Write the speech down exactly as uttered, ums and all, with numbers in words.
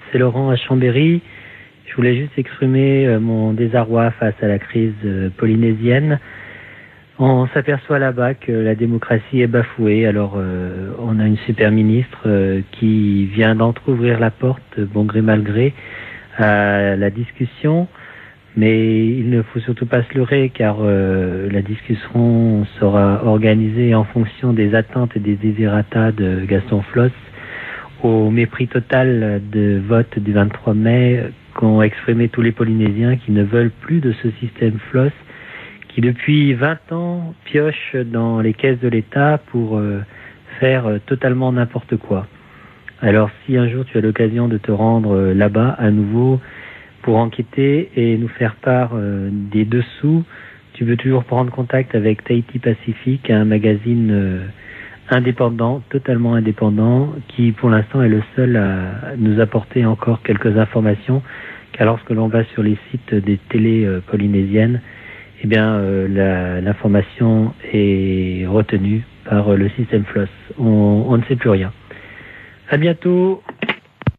c'est Laurent à Chambéry. Je voulais juste exprimer euh, mon désarroi face à la crise euh, polynésienne. On s'aperçoit là-bas que la démocratie est bafouée. Alors, euh, on a une super ministre euh, qui vient d'entrouvrir la porte, bon gré mal gré, à la discussion. Mais il ne faut surtout pas se leurrer, car euh, la discussion sera organisée en fonction des attentes et des désirata de Gaston Floss, au mépris total de vote du vingt-trois mai qu'ont exprimé tous les Polynésiens qui ne veulent plus de ce système Floss, qui depuis vingt ans pioche dans les caisses de l'État pour euh, faire euh, totalement n'importe quoi. Alors si un jour tu as l'occasion de te rendre euh, là-bas à nouveau pour enquêter et nous faire part euh, des dessous, tu peux toujours prendre contact avec Tahiti Pacific, un magazine euh, indépendant, totalement indépendant, qui pour l'instant est le seul à nous apporter encore quelques informations, car lorsque l'on va sur les sites des télés euh, polynésiennes, eh bien euh, la, l'information est retenue par euh, le système Floss. On, on ne sait plus rien. À bientôt.